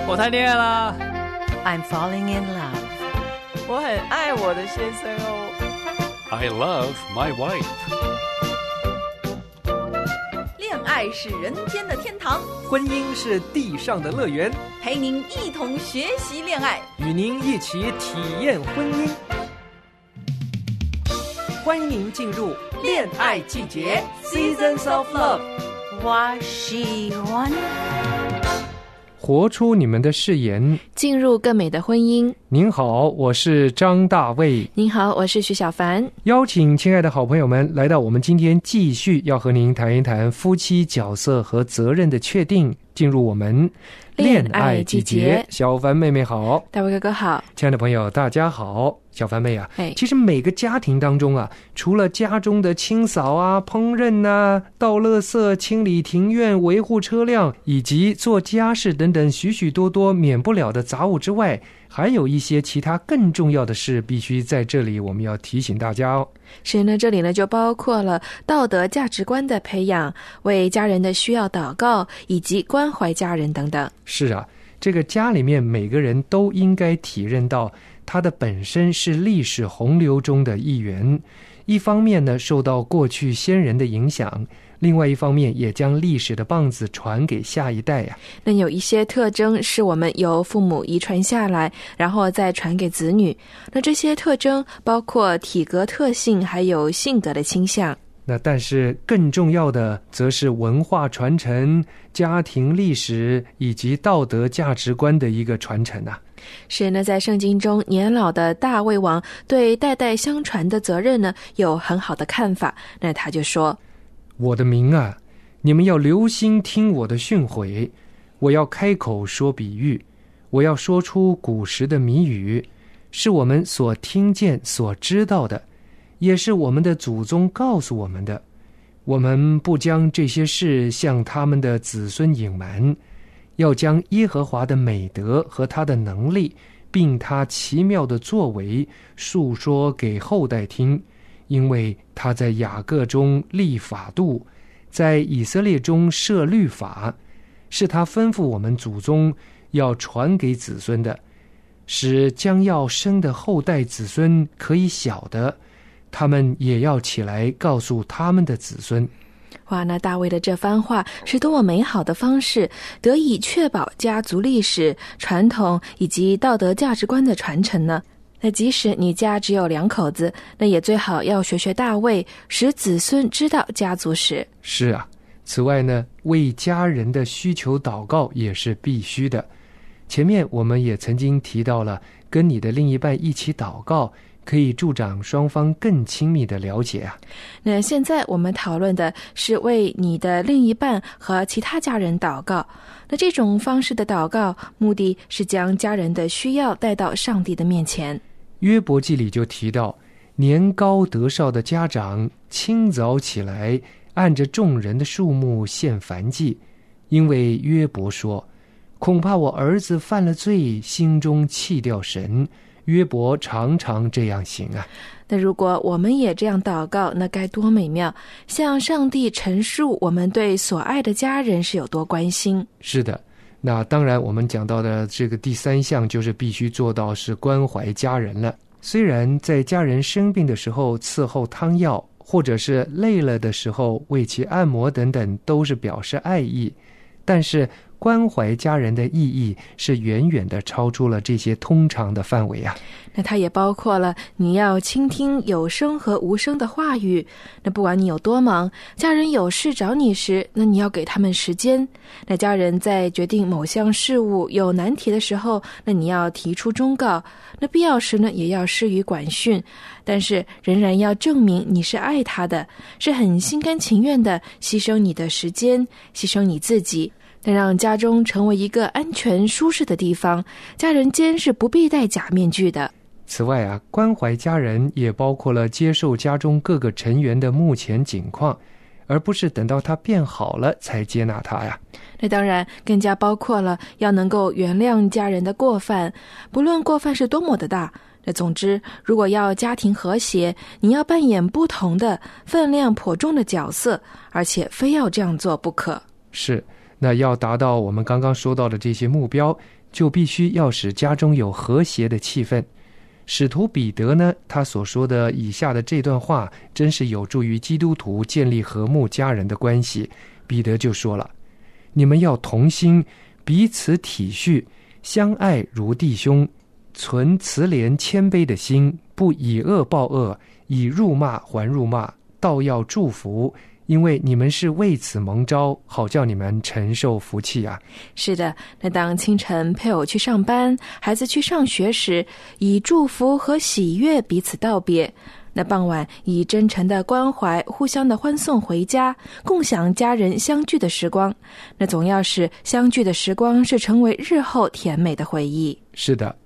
我谈恋爱啦。 I'm falling in love. 我很爱我的先生哦。 I love my wife. 恋爱是人间的天堂， 婚姻是地上的乐园， 陪您一同学习恋爱， 与您一起体验婚姻。欢迎您进入恋爱季节 Seasons of Love。 我喜欢活出你们的誓言， 进入更美的婚姻。 您好，我是张大卫。 您好，我是徐小凡。 邀请亲爱的好朋友们来到我们今天继续要和您谈一谈夫妻角色和责任的确定，进入我们恋爱季节。小凡妹妹好， 大卫哥哥好， 亲爱的朋友大家好。小凡妹啊， 嘿， 其实每个家庭当中啊，除了家中的清扫啊、烹饪啊、倒垃圾、清理庭院、维护车辆以及做家事等等许许多多免不了的杂物之外，还有一些其他更重要的事必须在这里我们要提醒大家哦。 是呢，这里呢就包括了道德价值观的培养，为家人的需要祷告，以及关怀家人等等。 是啊，这个家里面每个人都应该体认到他的本身是历史洪流中的一员，一方面呢受到过去先人的影响，另外一方面也将历史的棒子传给下一代啊。 那有一些特征是我们由父母遗传下来，然后再传给子女。那这些特征包括体格特性，还有性格的倾向。 那但是更重要的则是文化传承、家庭历史以及道德价值观的一个传承啊。 是呢，在圣经中，年老的大卫王对代代相传的责任呢有很好的看法。那他就说， 我的民啊，你们要留心听我的训诲，我要开口说比喻，我要说出古时的谜语，是我们所听见所知道的，也是我们的祖宗告诉我们的。我们不将这些事向他们的子孙隐瞒，要将耶和华的美德和他的能力，并他奇妙的作为述说给后代听，因为他在雅各中立法度，在以色列中设律法，是他吩咐我们祖宗要传给子孙的，使将要生的后代子孙可以晓得，他们也要起来告诉他们的子孙。 哇，那大卫的这番话是多么美好的方式，得以确保家族历史、传统以及道德价值观的传承呢？那即使你家只有2口子，那也最好要学学大卫，使子孙知道家族史。 是啊，此外呢，为家人的需求祷告也是必须的。前面我们也曾经提到了，跟你的另一半一起祷告，可以助长双方更亲密的了解啊。 那现在我们讨论的是为你的另一半和其他家人祷告。那这种方式的祷告，目的是将家人的需要带到上帝的面前。 约伯记里就提到，年高德少的家长清早起来，按着众人的数目献燔祭，因为约伯说，恐怕我儿子犯了罪，心中弃掉神。约伯常常这样行啊。 那如果我们也这样祷告，那该多美妙，向上帝陈述我们对所爱的家人是有多关心。 是的，那当然我们讲到的这个第3项就是必须做到是关怀家人了。虽然在家人生病的时候伺候汤药，或者是累了的时候为其按摩等等，都是表示爱意，但是关怀家人的意义是远远的超出了这些通常的范围啊。 那它也包括了你要倾听有声和无声的话语。那不管你有多忙，家人有事找你时，那你要给他们时间。那家人在决定某项事务有难题的时候，那你要提出忠告。那必要时呢，也要施予管训，但是仍然要证明你是爱他的，是很心甘情愿的牺牲你的时间，牺牲你自己，能让家中成为一个安全舒适的地方。家人间是不必戴假面具的。 此外啊，关怀家人也包括了接受家中各个成员的目前境况，而不是等到他变好了才接纳他呀。 那当然更加包括了要能够原谅家人的过犯，不论过犯是多么的大。那总之，如果要家庭和谐，你要扮演不同的分量颇重的角色，而且非要这样做不可。 是，那要达到我们刚刚说到的这些目标， 就必须要使家中有和谐的气氛。使徒彼得呢，他所说的以下的这段话，真是有助于基督徒建立和睦家人的关系。彼得就说了：你们要同心，彼此体恤，相爱如弟兄，存慈怜谦卑的心，不以恶报恶，以辱骂还辱骂，倒要祝福，因为你们是为此蒙召，好叫你们承受福气啊。 是的，那当清晨配偶去上班，孩子去上学时，以祝福和喜悦彼此道别。那傍晚以真诚的关怀互相的欢送回家，共享家人相聚的时光。那总要使相聚的时光是成为日后甜美的回忆。 是的。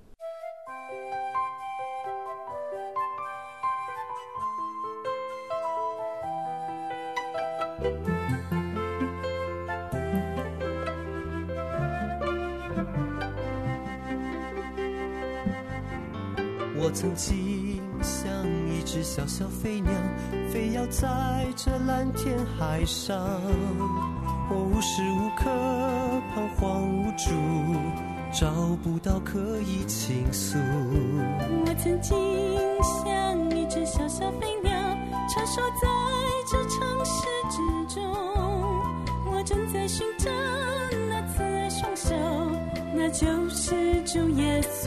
我曾经像一只小小飞鸟，飞要在这蓝天海上，我无时无刻彷徨无助，找不到可以倾诉。 我曾经像一只小小飞鸟，穿梭在这城市之中，我正在寻找那慈爱双手，那就是主耶稣。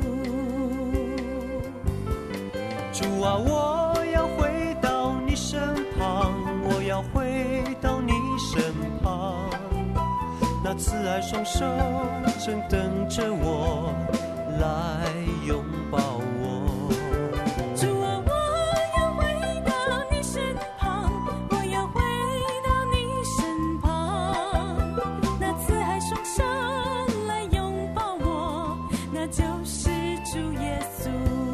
主啊，我要回到你身旁，我要回到你身旁，那慈爱双手正等着我来拥抱我。 主啊，我要回到你身旁，我要回到你身旁，那慈爱双手来拥抱我，那就是主耶稣。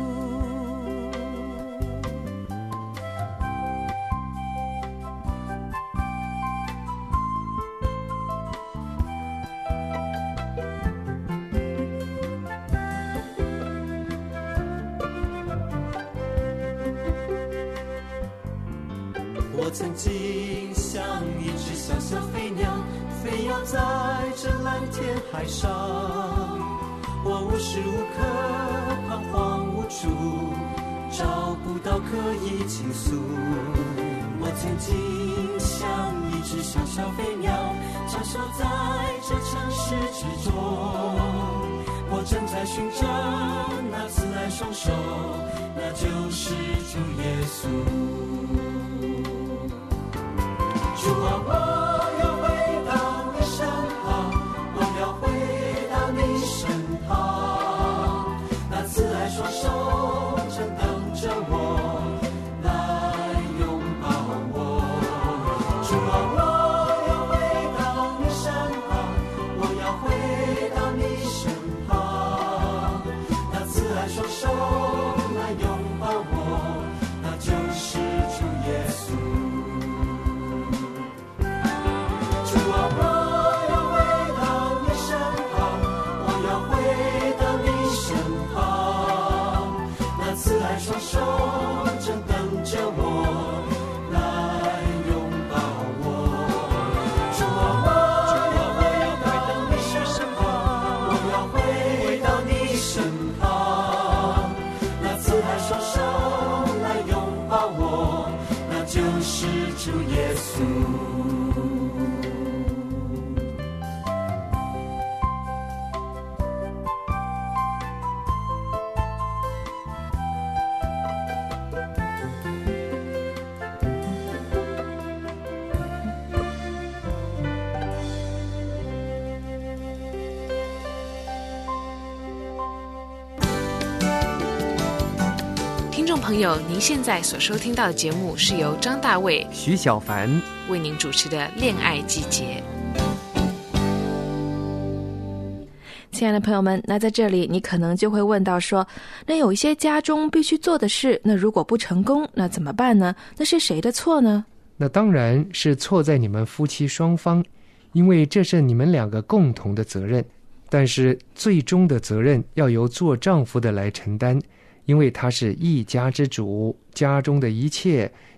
我曾经像一只小小飞鸟，飞要在这蓝天海上，我无时无刻彷徨无助，找不到可以倾诉。我曾经像一只小小飞鸟，穿梭在这城市之中，我正在寻找那慈爱双手，那就是主耶稣。主啊，我要回到你身旁，我要回到你身旁，那慈爱双手正等着我来拥抱我。主啊，我要回到你身旁，我要回到你身旁，那慈爱双手来拥抱我，那就是主耶稣。双手正等着我来拥抱我。主啊，我要回到你身旁，我要回到你身旁，那慈爱双手来拥抱我，那就是主耶稣。 听众朋友，您现在所收听到的节目是由张大卫、 徐小凡为您主持的《恋爱季节》。 亲爱的朋友们，那在这里你可能就会问到说，那有一些家中必须做的事，那如果不成功，那怎么办呢？那是谁的错呢？ 那当然是错在你们夫妻双方，因为这是你们两个共同的责任。但是最终的责任要由做丈夫的来承担，因为他是一家之主，家中的一切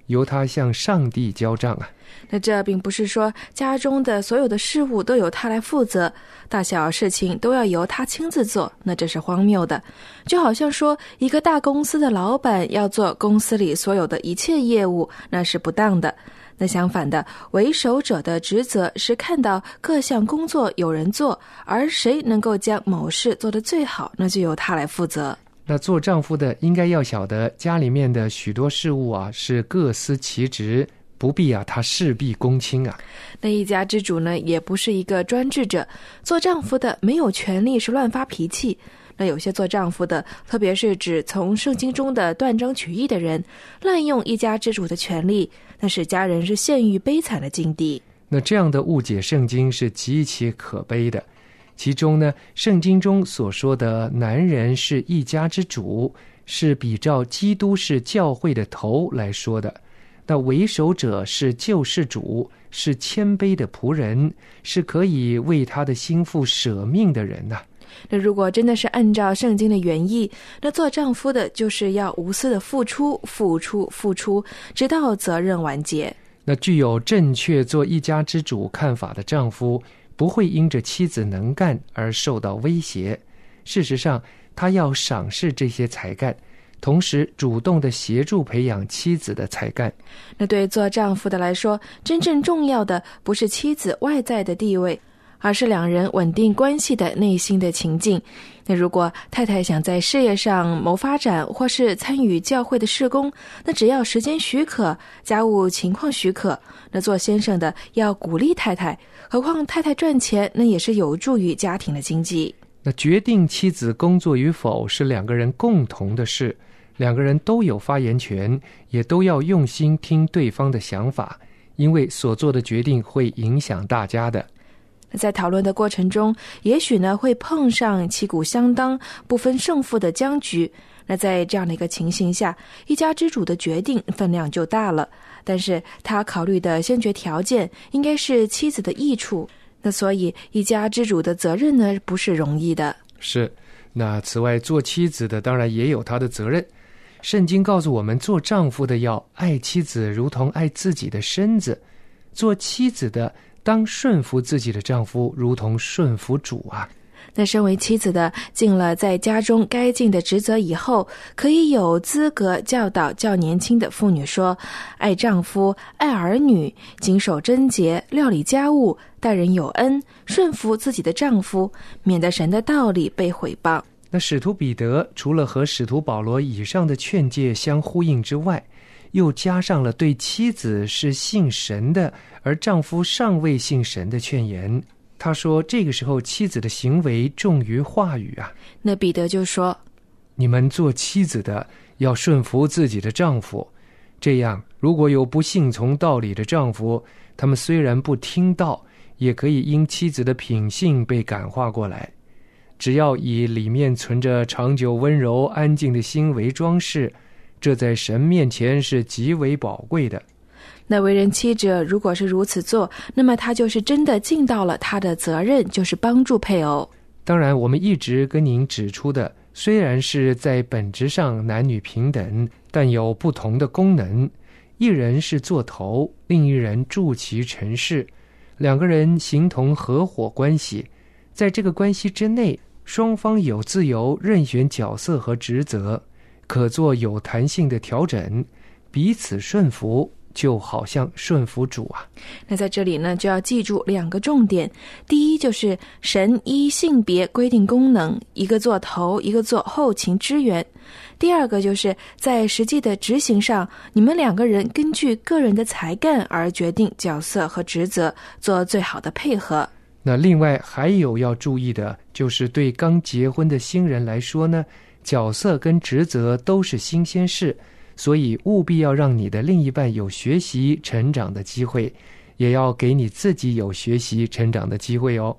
由他向上帝交账啊。 那这并不是说家中的所有的事务都由他来负责，大小事情都要由他亲自做，那这是荒谬的。就好像说一个大公司的老板要做公司里所有的一切业务，那是不当的。那相反的，为首者的职责是看到各项工作有人做，而谁能够将某事做得最好，那就由他来负责。 那做丈夫的应该要晓得，家里面的许多事务啊是各司其职，不必啊他事必躬亲啊。 那一家之主呢，也不是一个专制者，做丈夫的没有权利是乱发脾气。那有些做丈夫的，特别是指从圣经中的断章取义的人，滥用一家之主的权利，那使家人是陷于悲惨的境地。 那这样的误解圣经是极其可悲的。其中呢，圣经中所说的男人是一家之主，是比照基督是教会的头来说的。那为首者是救世主，是谦卑的仆人，是可以为他的心腹舍命的人啊。 那如果真的是按照圣经的原意，那做丈夫的就是要无私的付出，直到责任完结。 那具有正确做一家之主看法的丈夫，不会因着妻子能干而受到威胁。事实上，他要赏识这些才干，同时主动的协助培养妻子的才干。 那对做丈夫的来说，真正重要的不是妻子外在的地位，而是两人稳定关系的内心的情境。那如果太太想在事业上谋发展，或是参与教会的事工，那只要时间许可，家务情况许可，那做先生的要鼓励太太，何况太太赚钱，那也是有助于家庭的经济。 那决定妻子工作与否是两个人共同的事，两个人都有发言权，也都要用心听对方的想法，因为所做的决定会影响大家的。 在讨论的过程中，也许呢会碰上旗鼓相当、不分胜负的僵局。那在这样的一个情形下，一家之主的决定分量就大了，但是他考虑的先决条件应该是妻子的益处。那所以一家之主的责任呢不是容易的。 是，那此外做妻子的当然也有他的责任。圣经告诉我们，做丈夫的要爱妻子如同爱自己的身子，做妻子的当顺服自己的丈夫如同顺服主啊。 那身为妻子的尽了在家中该尽的职责以后，可以有资格教导较年轻的妇女说，爱丈夫，爱儿女，谨守贞洁，料理家务，待人有恩，顺服自己的丈夫，免得神的道理被毁谤。 那使徒彼得除了和使徒保罗以上的劝诫相呼应之外，又加上了对妻子是信神的，而丈夫尚未信神的劝言。他说这个时候妻子的行为重于话语啊。 那彼得就说， 你们做妻子的要顺服自己的丈夫，这样如果有不信从道理的丈夫，他们虽然不听道，也可以因妻子的品性被感化过来。只要以里面存着长久温柔安静的心为装饰，这在神面前是极为宝贵的。 那为人妻者如果是如此做，那么他就是真的尽到了他的责任，就是帮助配偶。 当然我们一直跟您指出的，虽然是在本质上男女平等，但有不同的功能。一人是做头，另一人助其成事，两个人形同合伙关系。在这个关系之内，双方有自由任选角色和职责，可做有弹性的调整，彼此顺服，就好像顺服主啊。 那在这里呢，就要记住两个重点。第一就是神依性别规定功能，一个做头，一个做后勤支援。第二个就是在实际的执行上，你们两个人根据个人的才干而决定角色和职责，做最好的配合。 那另外还有要注意的，就是对刚结婚的新人来说呢，角色跟职责都是新鲜事，所以务必要让你的另一半有学习成长的机会，也要给你自己有学习成长的机会哦。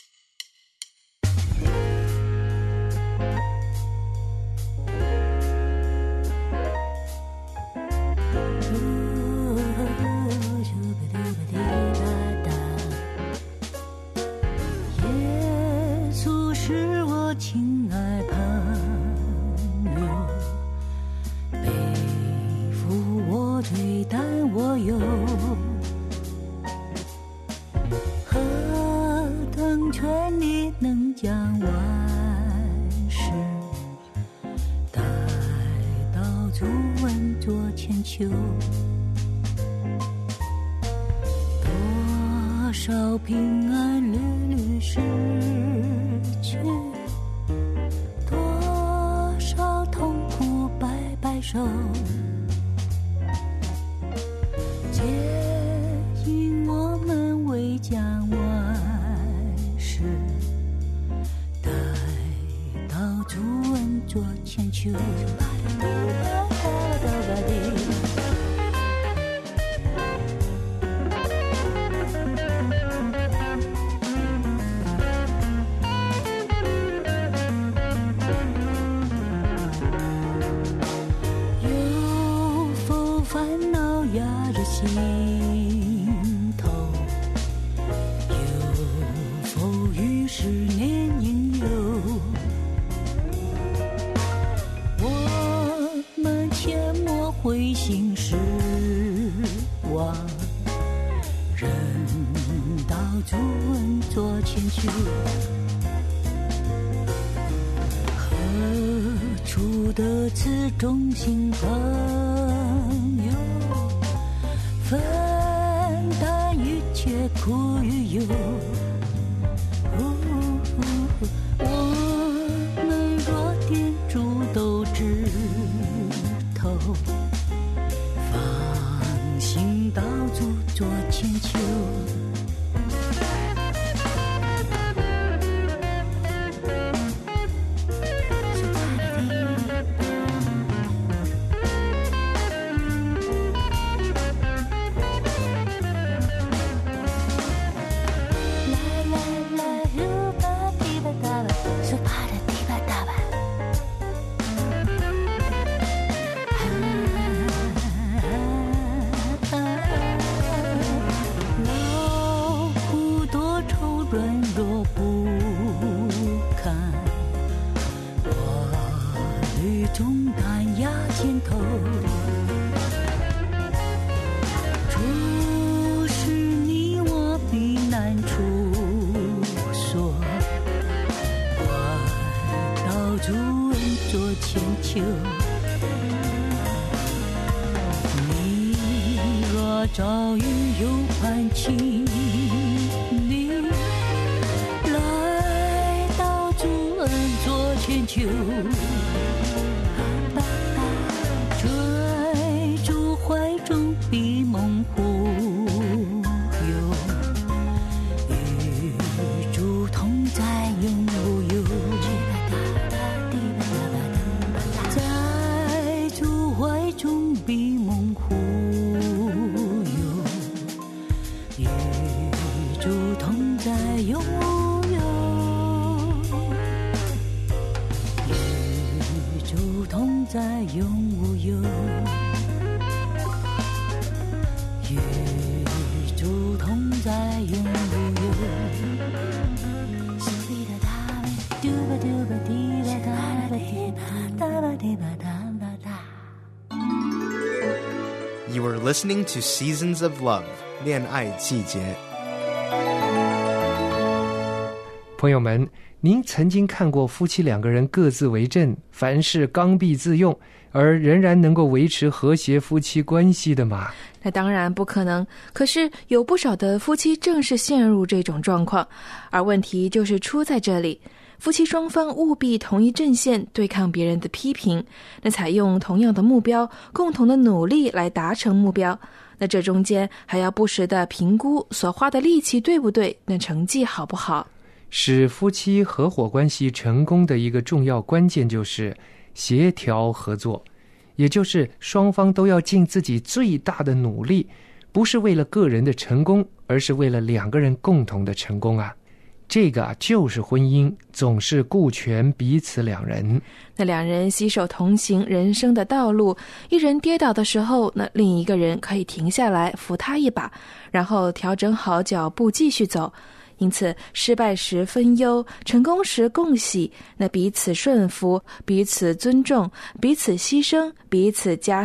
亲爱伴侣，背负我最担有，何等权力能将万事带到主稳坐千秋，多少平安屡屡失去，多少痛苦白白受，皆因我们未将万事带到主稳坐千秋。有否烦恼压着心头？有否与十年应有？我们切莫灰心失望，人道主稳坐千秋。何处得此众心朋友，分担一切苦与忧。我们若点烛都枝头，放心到主坐千秋。你若遭遇有盼情你来到主恩座千秋，追逐怀中闭梦忽悠，与主同在永无忧。在主怀中闭梦忽悠，与主同在永无忧，与主同在永无忧，与主同在永无忧。 You are listening to Seasons of Love 恋爱季节。 朋友们，您曾经看过夫妻两个人各自为政，凡事刚愎自用，而仍然能够维持和谐夫妻关系的吗？ 那当然不可能，可是有不少的夫妻正是陷入这种状况，而问题就是出在这里。夫妻双方务必同一阵线，对抗别人的批评，那采用同样的目标，共同的努力来达成目标。那这中间还要不时的评估所花的力气对不对，那成绩好不好。 使夫妻合伙关系成功的一个重要关键就是协调合作，也就是双方都要尽自己最大的努力，不是为了个人的成功，而是为了两个人共同的成功啊。这个就是婚姻，总是顾全彼此两人。 那两人携手同行人生的道路，一人跌倒的时候，那另一个人可以停下来扶他一把，然后调整好脚步继续走。因此失败时分忧，成功时共喜，那彼此顺服，彼此尊重，彼此牺牲，彼此嘉赏。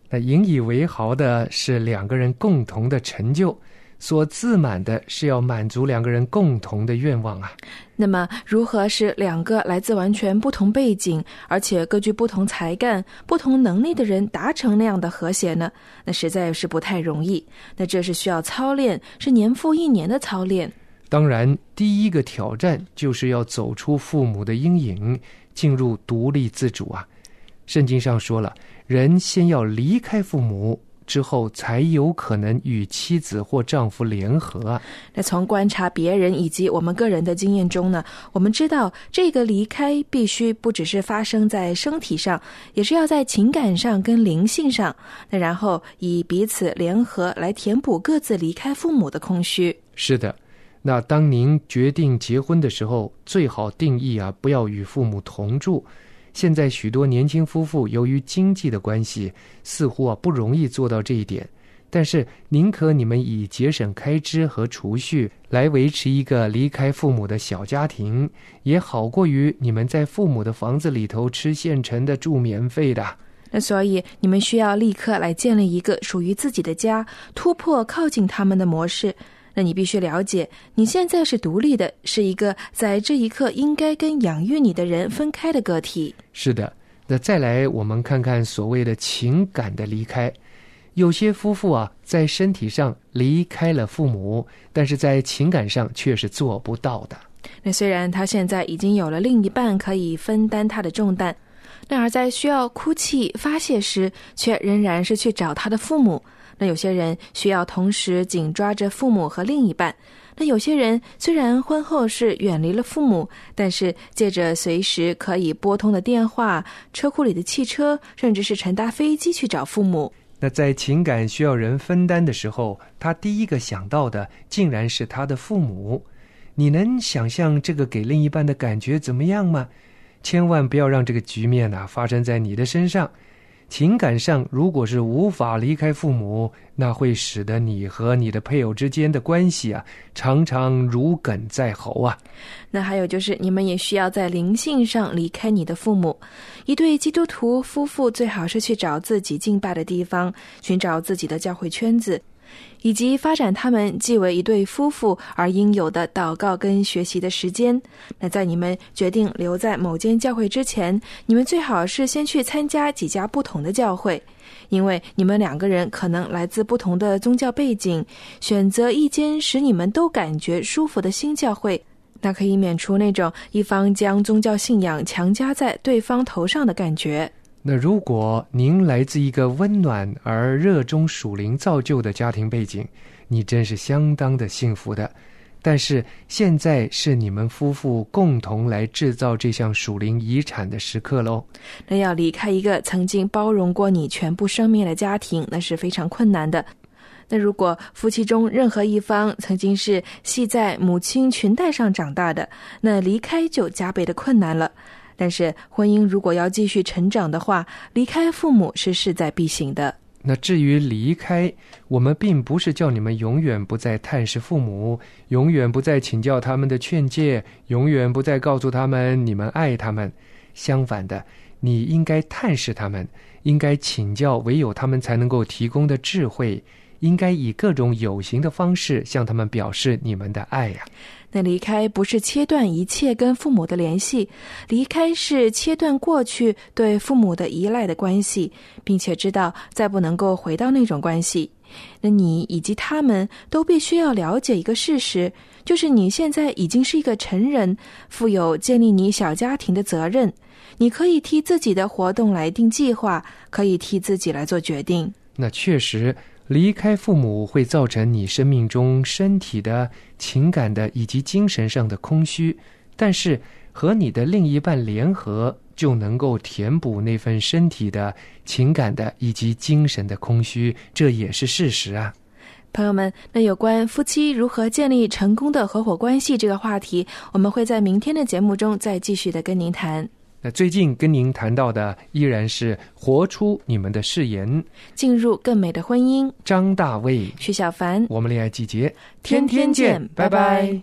那引以为豪的是两个人共同的成就，所自满的是要满足两个人共同的愿望啊。 那么如何使两个来自完全不同背景，而且各具不同才干、不同能力的人达成那样的和谐呢？那实在是不太容易。那这是需要操练，是年复一年的操练。 当然，第一个挑战就是要走出父母的阴影，进入独立自主啊。圣经上说了，人先要离开父母，之后才有可能与妻子或丈夫联合。 那从观察别人以及我们个人的经验中呢，我们知道这个离开必须不只是发生在身体上，也是要在情感上跟灵性上，那然后以彼此联合来填补各自离开父母的空虚。 是的，那当您决定结婚的时候，最好定义不要与父母同住。现在许多年轻夫妇由于经济的关系，似乎不容易做到这一点，但是宁可你们以节省开支和储蓄来维持一个离开父母的小家庭，也好过于你们在父母的房子里头吃现成的住免费的。 那所以你们需要立刻来建立一个属于自己的家，突破靠近他们的模式。那你必须了解，你现在是独立的，是一个在这一刻应该跟养育你的人分开的个体。 是的，那再来我们看看所谓的情感的离开。有些夫妇在身体上离开了父母，但是在情感上却是做不到的。 那虽然他现在已经有了另一半可以分担他的重担，但而在需要哭泣发泄时，却仍然是去找他的父母。那有些人需要同时紧抓着父母和另一半，那有些人虽然婚后是远离了父母，但是借着随时可以拨通的电话、车库里的汽车，甚至是乘搭飞机去找父母。 那在情感需要人分担的时候，他第一个想到的竟然是他的父母。你能想象这个给另一半的感觉怎么样吗？千万不要让这个局面发生在你的身上。情感上如果是无法离开父母，那会使得你和你的配偶之间的关系常常如鲠在喉啊。 那还有就是你们也需要在灵性上离开你的父母。一对基督徒夫妇最好是去找自己敬拜的地方，寻找自己的教会圈子，以及发展他们既为一对夫妇而应有的祷告跟学习的时间。那在你们决定留在某间教会之前，你们最好是先去参加几家不同的教会，因为你们两个人可能来自不同的宗教背景，选择一间使你们都感觉舒服的新教会，那可以免除那种一方将宗教信仰强加在对方头上的感觉。 那如果您来自一个温暖而热衷属灵造就的家庭背景，你真是相当的幸福的。但是现在是你们夫妇共同来制造这项属灵遗产的时刻咯。 那要离开一个曾经包容过你全部生命的家庭，那是非常困难的。那如果夫妻中任何一方曾经是系在母亲裙带上长大的，那离开就加倍的困难了。但是婚姻如果要继续成长的话，离开父母是势在必行的。 那至于离开，我们并不是叫你们永远不再探视父母，永远不再请教他们的劝诫，永远不再告诉他们你们爱他们。相反的，你应该探视他们，应该请教唯有他们才能够提供的智慧，应该以各种有形的方式向他们表示你们的爱呀。 那离开不是切断一切跟父母的联系，离开是切断过去对父母的依赖的关系，并且知道再不能够回到那种关系。那你以及他们都必须要了解一个事实，就是你现在已经是一个成人，负有建立你小家庭的责任。你可以替自己的活动来定计划，可以替自己来做决定。 那确实离开父母会造成你生命中身体的、情感的以及精神上的空虚，但是和你的另一半联合就能够填补那份身体的、情感的以及精神的空虚，这也是事实啊。 朋友们，那有关夫妻如何建立成功的合伙关系这个话题，我们会在明天的节目中再继续的跟您谈。 那最近跟您谈到的依然是活出你们的誓言， 进入更美的婚姻。 张大卫、 徐小凡， 我们恋爱季节天天见，拜拜。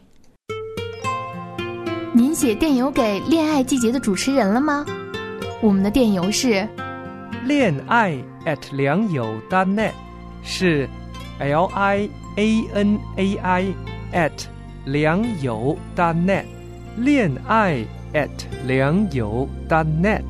您写电邮给恋爱季节的主持人了吗？我们的电邮是恋爱良友.net， 是 LIANAI @良友.net， 恋爱良友.net。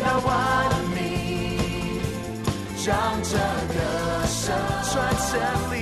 让这歌声传千里。